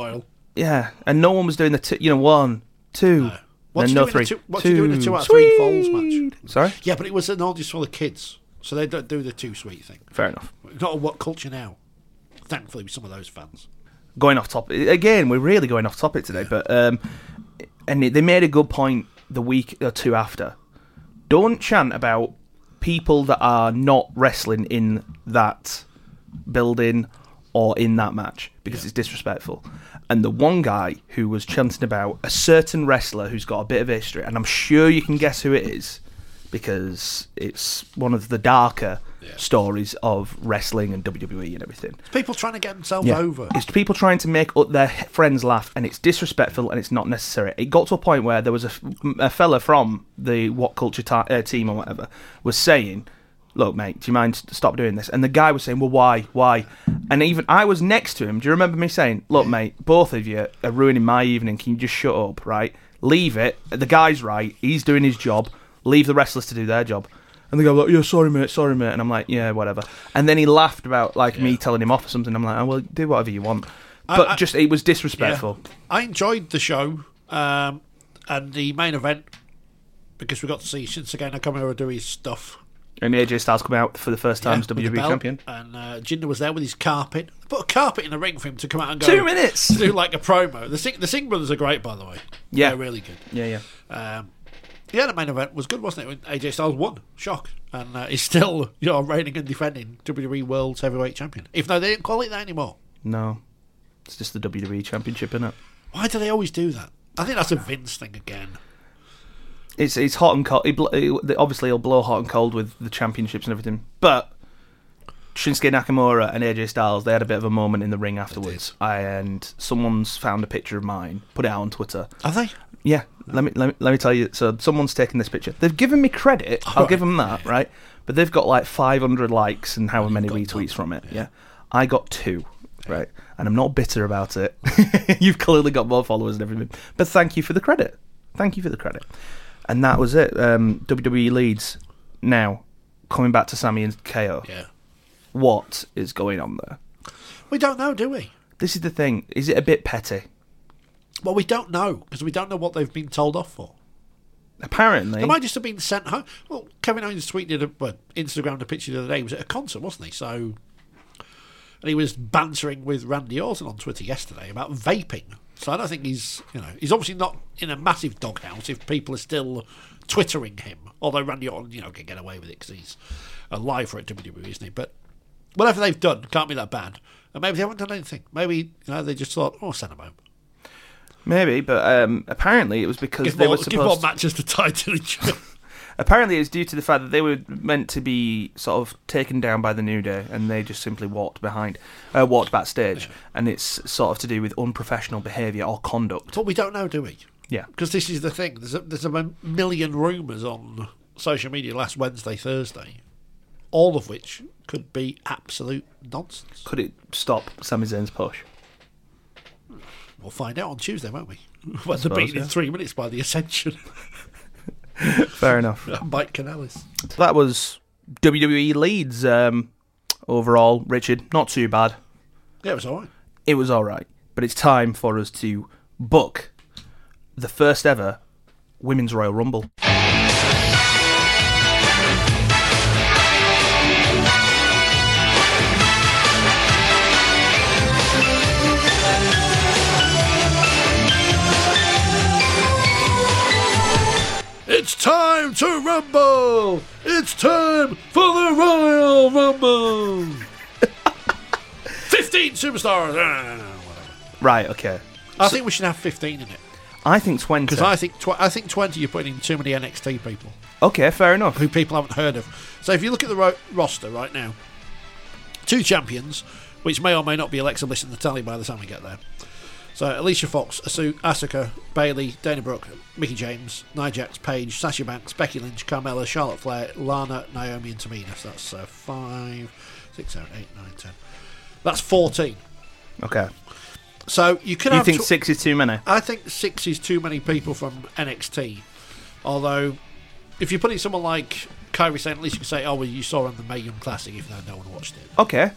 Yeah, and no one was doing the two, you know one, two, No. What's and you no doing three. the two, what's two, you doing the two out of three falls match? Sorry, Yeah, but it was an audience for the kids, so they don't do the two sweet thing. fair enough. Not a what culture now. Thankfully, with some of those fans. Going off topic again, we're really going off topic today, but um, and they made a good point the week or two after. Don't chant about people that are not wrestling in that building or in that match because Yeah. it's disrespectful. And the one guy who was chanting about a certain wrestler who's got a bit of history, and I'm sure you can guess who it is because it's one of the darker Yeah. stories of wrestling and W W E and everything. People trying to get themselves over. It's people trying to make up their friends laugh, and it's disrespectful, and it's not necessary. It got to a point where there was a, a fella from the What Culture ta- uh, team or whatever was saying, look, mate, do you mind stop doing this? And the guy was saying, well, why? Why? And even I was next to him. Do you remember me saying, look, mate, both of you are ruining my evening. Can you just shut up, right? Leave it. The guy's right. He's doing his job. Leave the wrestlers to do their job. And the guy was like, yeah, sorry, mate, sorry, mate. And I'm like, yeah, whatever. And then he laughed about like Yeah. me telling him off or something. I'm like, oh, well, do whatever you want. But I- I- just, it was disrespectful. Yeah. I enjoyed the show um, and the main event because we got to see Shinsuke Nakamura do his stuff. And A J Styles come out for the first time Yeah, as with the W W E belt. champion. And uh, Jinder was there with his carpet. They put a carpet in the ring for him to come out and go. Two minutes! To do like a promo. The Sing, the Singh brothers are great, by the way. Yeah. They're really good. Yeah, yeah. Um, yeah, the main event was good, wasn't it? When A J Styles won. Shock. And uh, he's still, you know, reigning and defending W W E World Heavyweight Champion. Even though they didn't call it that anymore. No. It's just the W W E championship, isn't it? Why do they always do that? I think that's a Vince thing again. It's it's hot and cold. It bl- it, obviously, it'll blow hot and cold with the championships and everything. But Shinsuke Nakamura and A J Styles, they had a bit of a moment in the ring afterwards. And someone's found a picture of mine, put it out on Twitter. Are they? Yeah, let me let me let me tell you. So someone's taken this picture. They've given me credit. I'll right. give them that, right? But they've got like five hundred likes and how many got retweets none. from it. Yeah. I got two, right? And I'm not bitter about it. You've clearly got more followers and everything. But thank you for the credit. Thank you for the credit. And that was it. Um, W W E leads. Now, coming back to Sammy and K O. Yeah. What is going on there? We don't know, do we? This is the thing. Is it a bit petty? Well, we don't know because we don't know what they've been told off for. Apparently. They might just have been sent home. Well, Kevin Owens tweeted, a, well, Instagrammed a picture the other day. He was at a concert, wasn't he? So, and he was bantering with Randy Orton on Twitter yesterday about vaping. So I don't think he's, you know, he's obviously not in a massive doghouse if people are still twittering him. Although Randy Orton, you know, can get away with it because he's alive for at W W E, isn't he? But whatever they've done can't be that bad. And maybe they haven't done anything. Maybe, you know, they just thought, oh, send them home. Maybe, but um, apparently it was because Give they more, were give more supposed. matches to title each other. Apparently, it's due to the fact that they were meant to be sort of taken down by the New Day, and they just simply walked behind, uh, walked backstage, Yeah. and it's sort of to do with unprofessional behaviour or conduct. But we don't know, do we? Yeah, Because this is the thing. There's a, there's a million rumours on social media last Wednesday, Thursday, all of which could be absolute nonsense. could it stop Sami Zayn's push? We'll find out on Tuesday, won't we? When they're suppose, beaten yeah. in three minutes by the Ascension. Fair enough. Mike Kanellis. So that was W W E leads um, overall. Richard, not too bad. Yeah, it was all right. It was all right, but it's time for us to book the first ever Women's Royal Rumble. It's time to rumble! It's time for the Royal Rumble! fifteen superstars! Ah, whatever. Right, okay. I think we should have fifteen in it. I think twenty. Because I think tw- I think twenty you're putting in too many N X T people Okay, fair enough. who people haven't heard of. So if you look at the ro- roster right now, two champions, which may or may not be Alexa Bliss and Natalya by the time we get there. So Alicia Fox, Asu- Asuka, Bayley, Dana Brooke, Mickie James, Nia Jax, Paige, Sasha Banks, Becky Lynch, Carmella, Charlotte Flair, Lana, Naomi and Tamina. So that's uh, five, six, seven, eight, nine, ten. That's fourteen. Okay. So you could You have think tw- six is too many? I think six is too many people from N X T. Although, if you're putting someone like Kairi Sane, at least you can say, oh, well, you saw her on the Mae Young Classic, even though no one watched it. Okay.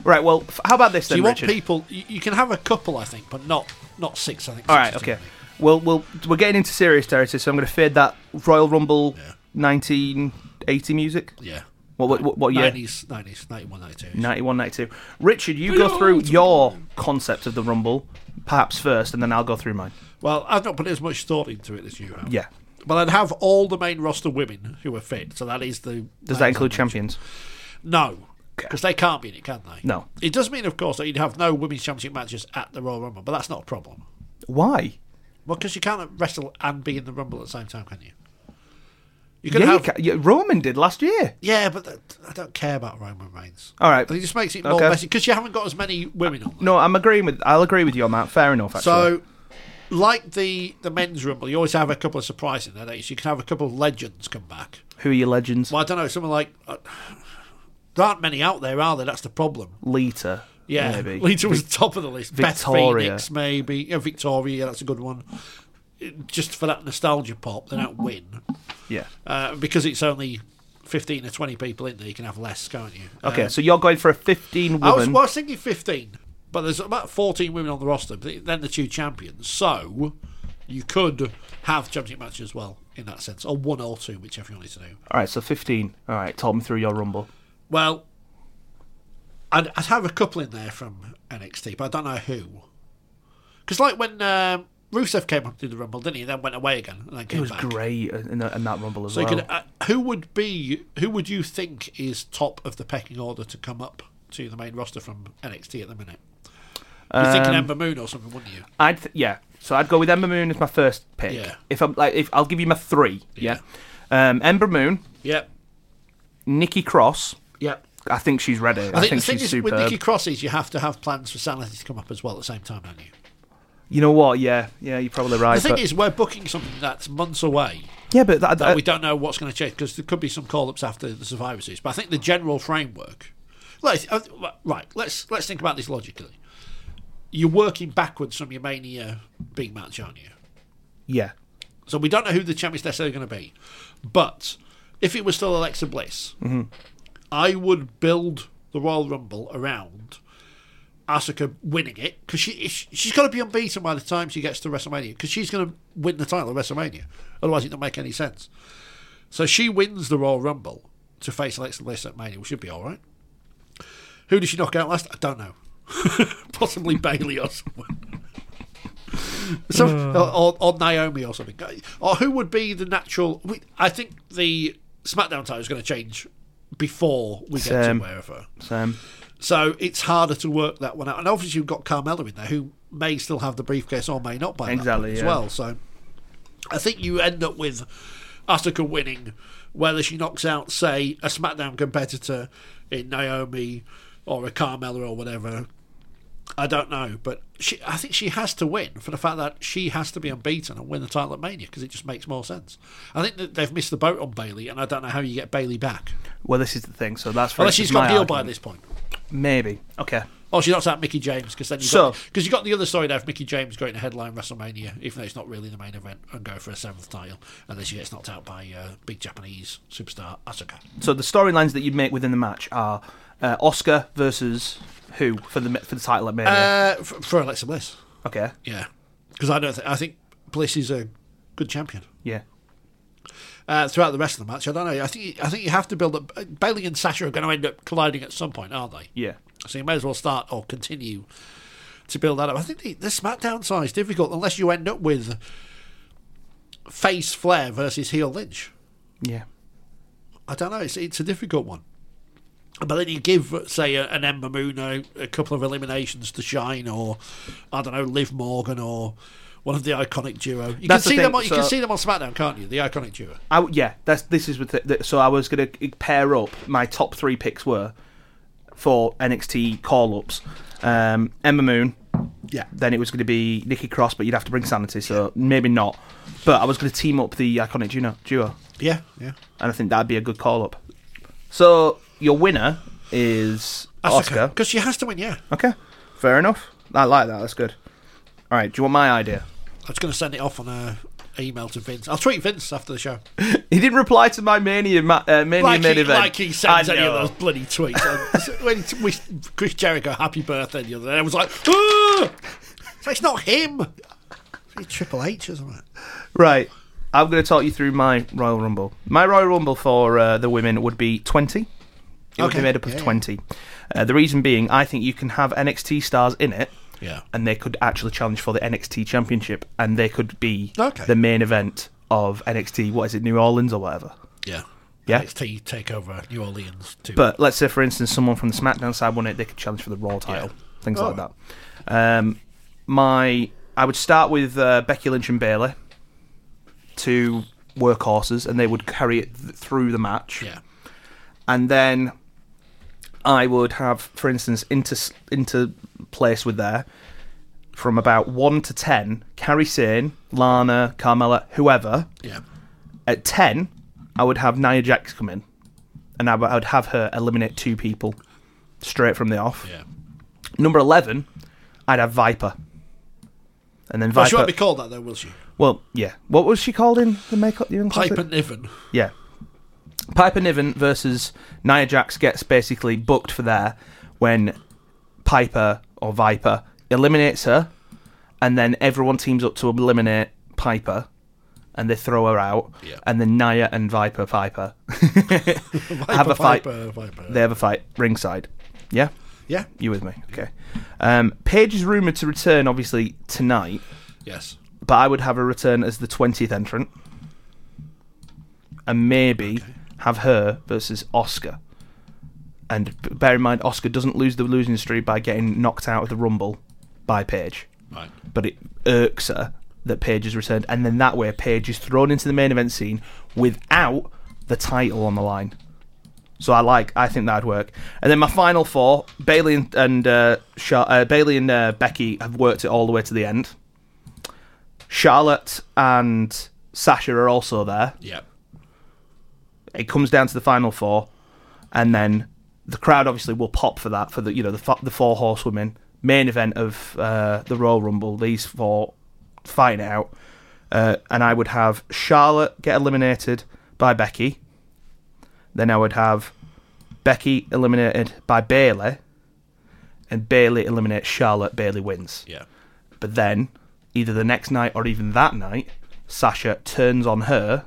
Right. Well, f- how about this So then, you want Richard? people. You, you can have a couple, I think, but not not six. I think. All six right. is too Okay. many. Well, we'll we're getting into serious territory, so I'm going to fade that Royal Rumble Yeah. nineteen eighty music. Yeah. What what what, what year? nineties, nineties, ninety-one, ninety-two. ninety-one, ninety-two. Richard, you go through your concept of the Rumble, perhaps first, and then I'll go through mine. Well, I've not put as much thought into it as you have. Yeah. But I'd have all the main roster women who are fit. So that is the. Does that include champions? No. Because they can't be in it, can they? No. It does mean, of course, that you'd have no women's championship matches at the Royal Rumble, but that's not a problem. Why? Well, because you can't wrestle and be in the Rumble at the same time, can you? You could Yeah, have. you ca- yeah, Roman did last year. Yeah, but that, I don't care about Roman Reigns. All right. It just makes it more Okay. messy because you haven't got as many women on there. No, I'm agreeing with. I'll agree with you on that. Fair enough. Actually. So, like the, the men's Rumble, you always have a couple of surprises in there. Don't you? So you can have a couple of legends come back. who are your legends? Well, I don't know. Someone like. Uh, there aren't many out there, are there? That's the problem. Lita. Yeah, maybe. Lita was top of the list. Victoria. Beth Phoenix, maybe. Yeah, Victoria, that's a good one. Just for that nostalgia pop, they don't win. Yeah. Uh, because it's only fifteen or twenty people in there, you can have less, can't you? Okay, Um, so you're going for a fifteen I was, woman. well, I was thinking fifteen, but there's about fourteen women on the roster, but then the two champions. So you could have championship matches as well, in that sense, or one or two, whichever you wanted to do. All right, so fifteen. All right, talk me through your Rumble. Well, I'd, I'd have a couple in there from N X T, but I don't know who. Because like when um, Rusev came up to the Rumble, didn't he? Then went away again and then It came was back. great in, the, in that Rumble as So well. you could, uh, who would be? Who would you think is top of the pecking order to come up to the main roster from N X T at the minute? You're thinking Um, Ember Moon or something, wouldn't you? I'd th- yeah. So I'd go with Ember Moon as my first pick. Yeah. If I'm like, if I'll give you my three. Yeah. Um, Ember Moon, Yep. Nikki Cross. Yep. I think she's ready. I, I think, think the thing she's is, superb. with Nikki Cross is you have to have plans for Sanity to come up as well at the same time, don't you? You know what? Yeah, yeah, you're probably right. The thing but- is, we're booking something that's months away. yeah, but that, that that- we don't know what's going to change because there could be some call-ups after the Survivor Series. But I think the general framework. Let's, uh, right, let's let's think about this logically. You're working backwards from your Mania big match, aren't you? yeah, So we don't know who the champion's necessarily going to be. But if it was still Alexa Bliss, Mm-hmm. I would build the Royal Rumble around Asuka winning it because she she's got to be unbeaten by the time she gets to WrestleMania because she's going to win the title at WrestleMania. Otherwise, it don't make any sense. So she wins the Royal Rumble to face Alexa Bliss at Mania, which should be all right. Who did she knock out last? I don't know. Possibly Bailey or someone. Some, or, or, or Naomi or something. Or who would be the natural? We, I think the SmackDown title is going to change before we get Same. to wherever. Sam. So it's harder to work that one out. And obviously you've got Carmella in there who may still have the briefcase or may not by Exactly, that point as yeah. well. So I think you end up with Asuka winning, whether she knocks out, say, a SmackDown competitor in Naomi or a Carmella or whatever. I don't know, but she, I think she has to win for the fact that she has to be unbeaten and win the title at Mania because it just makes more sense. I think that they've missed the boat on Bailey, and I don't know how you get Bailey back Well, this is the thing. So that's for unless she's got my a deal by argument. this point. Maybe. Okay. Oh, she knocks out Mickey James because then you So- got because you got the other story there of Mickey James going to headline WrestleMania, even though it's not really the main event, and go for a seventh title, and then she gets knocked out by uh, big Japanese superstar Asuka. So the storylines that you'd make within the match are uh, Oscar versus who for the for the title at Mania. Uh, for, for Alexa Bliss, okay. yeah, because I don't think I think Bliss is a good champion. Yeah. Uh, throughout the rest of the match, I don't know. I think I think you have to build up. Bailey and Sasha are going to end up colliding at some point, aren't they? Yeah. So you may as well start or continue to build that up. I think the, the SmackDown side is difficult unless you end up with face Flair versus heel Lynch. Yeah. I don't know. It's it's a difficult one. But then you give, say, a, an Ember Moon a, a couple of eliminations to shine, or I don't know, Liv Morgan, or one of the iconic duo. You That's the can see thing, them. On, you can so- see them on SmackDown, can't you? The iconic duo. I, yeah. That's this is with the, the, so I was going to pair up my top three picks were for N X T call ups. Um, Ember Moon. Yeah. Then it was going to be Nikki Cross, but you'd have to bring Sanity, so maybe not. But I was going to team up the iconic duo, duo, Yeah. Yeah. and I think that'd be a good call up. So your winner is Oscar. Because she has to win. Yeah. Okay, fair enough. I like that. That's good. All right. Do you want my idea? I was going to send it off on a email to Vince. I'll tweet Vince after the show. He didn't reply to my Mania, ma- uh, Mania Like main he, event. like he sends I any of know. those bloody tweets. And when he wished Chris Jericho happy birthday the other day, I was like, ah! So it's not him. It's Triple H, isn't it? Right. I'm going to talk you through my Royal Rumble. My Royal Rumble for uh, the women would be twenty. It would Okay. be made up of Yeah, yeah. twenty. Uh, the reason being, I think you can have N X T stars in it, Yeah. and they could actually challenge for the N X T Championship, and they could be Okay. the main event of N X T. What is it, New Orleans or whatever? Yeah. Yeah. N X T take over New Orleans too. But let's say, for instance, someone from the SmackDown side won it, they could challenge for the Raw title, Yeah. things Oh. like that. Um, my, I would start with uh, Becky Lynch and Bayley, two workhorses, and they would carry it th- through the match. yeah. And then I would have, for instance, into into place with there from about one to ten, Kairi Sane, Lana, Carmella, whoever. Yeah. At ten, I would have Nia Jax come in, and I would I would have her eliminate two people straight from the off. Yeah. Number eleven, I'd have Viper, and then Well, Viper. she won't be called that though, will she? Well, yeah. What was she called in the makeup? The Piper Niven. Yeah. Piper Niven versus Nia Jax gets basically booked for there when Piper or Viper eliminates her, and then everyone teams up to eliminate Piper, and they throw her out, Yeah. and then Nia and Viper Piper have a fight. Viper, Viper. They have a fight ringside. Yeah? Yeah. You with me? Okay. Um, Paige is rumoured to return, obviously, tonight, Yes. but I would have her return as the twentieth entrant, and maybe Okay. have her versus Oscar. And b- bear in mind, Oscar doesn't lose the losing streak by getting knocked out of the Rumble by Paige, Right. but it irks her that Paige is returned, and then that way Paige is thrown into the main event scene without the title on the line. So I like, I think that'd work. And then my final four: Bailey and, and uh, Char- uh, Bailey and uh, Becky have worked it all the way to the end. Charlotte and Sasha are also there. Yeah. It comes down to the final four, and then the crowd obviously will pop for that, for the you know the fo- the four horsewomen main event of uh, the Royal Rumble. These four fighting it out, uh, and I would have Charlotte get eliminated by Becky. Then I would have Becky eliminated by Bayley, and Bayley eliminates Charlotte. Bayley wins. Yeah. But then, either the next night or even that night, Sasha turns on her,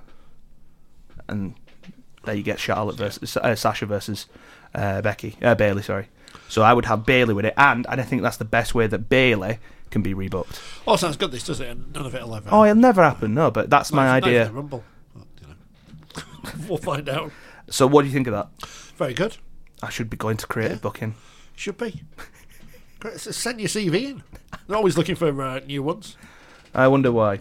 and there you get Charlotte versus uh, Sasha versus uh, Becky, uh, Bayley. Sorry. So I would have Bayley with it, and and I think that's the best way that Bayley can be rebooked. Oh, sounds good. This does it, and none of it will ever. Oh, it'll never happen. No, but that's my No, it's not even idea. the Rumble. Well, you know. We'll find out. So what do you think of that? Very good. I should be going to creative Yeah. booking. Should be. Great, so send your C V in. They're always looking for uh, new ones. I wonder why.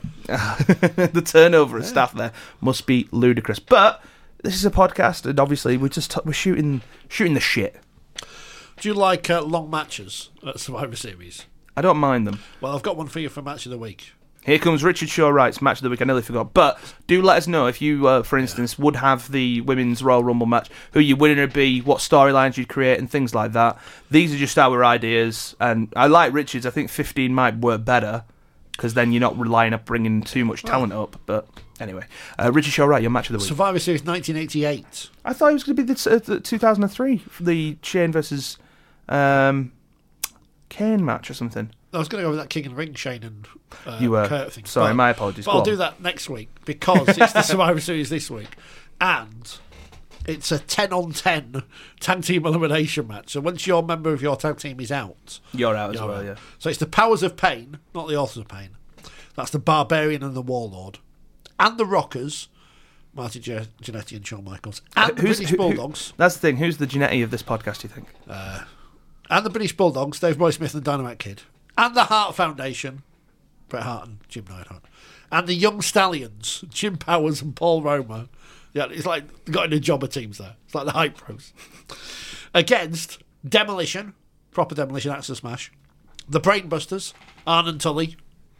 The turnover of staff there must be ludicrous. But this is a podcast, and obviously we're just t- we're shooting shooting the shit. Do you like uh, long matches at Survivor Series? I don't mind them. Well, I've got one for you for Match of the Week. Here comes Richard Shaw Wright's match of the week. I nearly forgot. But do let us know if you, uh, for instance, would have the Women's Royal Rumble match, who your winner would be, what storylines you'd create, and things like that. These are just our ideas. And I like Richard's. I think fifteen might work better, because then you're not relying on bringing too much talent up. But anyway, uh, Richard Shaw Wright, your match of the week. Survivor Series nineteen eighty-eight. I thought it was going to be the, uh, the two thousand three, for the Shane versus um, Kane match or something. I was going to go with that King and Ring, Shane and uh, You were. Kurt thing. Sorry, but, my apologies. But Go I'll on. do that next week, because it's the Survivor Series this week. And it's a ten on ten tag team elimination match. So once your member of your tag team is out, You're out as you're well, out. yeah. So it's the Powers of Pain, not the Authors of Pain. That's the Barbarian and the Warlord. And the Rockers, Marty Ge- Jannetty and Shawn Michaels. And the Who's- British who- who- Bulldogs. That's the thing. Who's the Genetti of this podcast, do you think? And the British Bulldogs, Dave Boy Smith and Dynamite Kid. And the Hart Foundation, Bret Hart and Jim Neidhart. And the Young Stallions, Jim Powers and Paul Roma. Yeah, it's like they've got in a job of teams there. It's like the Hype Bros. Against Demolition, proper Demolition Axe to Smash. The Brainbusters, Arn and Tully.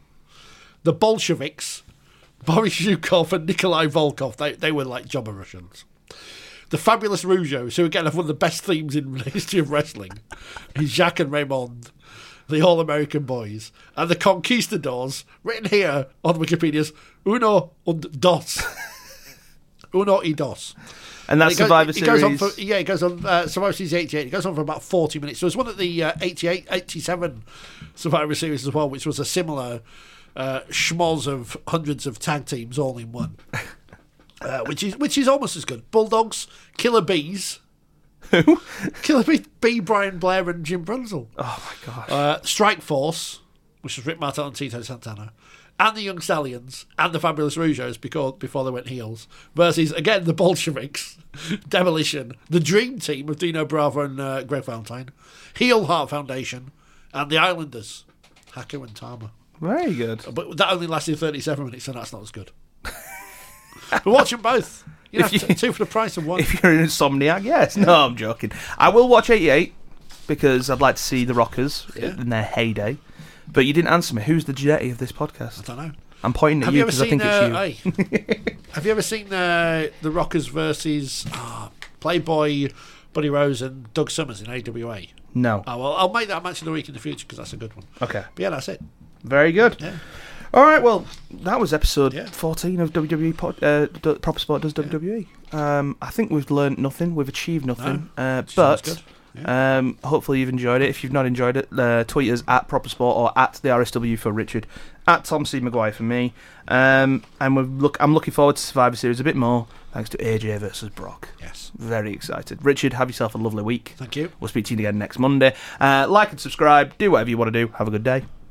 The Bolsheviks, Boris Zhukov and Nikolai Volkov. They, they were like jobber Russians. The Fabulous Rougeaus, who again have one of the best themes in the history of wrestling. Jacques and Raymond. the All-American Boys, and the Conquistadors, written here on Wikipedia's Uno und Dos. Uno y Dos. And that's it goes, Survivor it Series. Goes on for, yeah, it goes on. Uh, Survivor Series eighty-eight. It goes on for about forty minutes. There was one at the uh, eighty-eight, eighty-seven Survivor Series as well, which was a similar uh, schmoz of hundreds of tag teams all in one, uh, which is which is almost as good. Bulldogs, Killer Bees. Who? Killer Bee, B. Brian Blair and Jim Brunzel. Oh my gosh. Uh, Strike Force, which was Rick Martel and Tito Santana, and the Young Stallions, and the Fabulous Rougeos because, before they went heels, versus, again, the Bolsheviks, Demolition, the Dream Team of Dino Bravo and uh, Greg Valentine, Heel Heart Foundation, and the Islanders, Haku and Tama. Very good. But that only lasted thirty-seven minutes, and that's not as good. But watch them both. You know, If you- t- two for the price of one. If you're an insomniac, yes. No, I'm joking. I will watch eighty-eight because I'd like to see the Rockers Yeah. in their heyday. But you didn't answer me. Who's the Jetti of this I podcast? don't know. I'm pointing at Have you you ever because I seen? think Uh, it's you. hey, have you ever seen uh, the Rockers versus ah, Playboy, Buddy Rose, and Doug Summers in A W A? No. Oh well, I'll make that match of the week in the future because that's a good one. Okay. But yeah, that's it. Very good. Yeah. All right. Well, that was episode Yeah. fourteen of W W E. Pod, uh, D- Proper Sport does W W E. Um, I think we've learned nothing. We've achieved nothing. uh, Sounds but good. um, hopefully you've enjoyed it. If you've not enjoyed it, uh, tweet us at Proper Sport or at the R S W for Richard, at Tom C Maguire for me. Um, and we're look. I'm looking forward to Survivor Series a bit more thanks to A J versus Brock. Yes. Very excited. Richard, have yourself a lovely week. Thank you. We'll speak to you again next Monday. Uh, like and subscribe. Do whatever you want to do. Have a good day.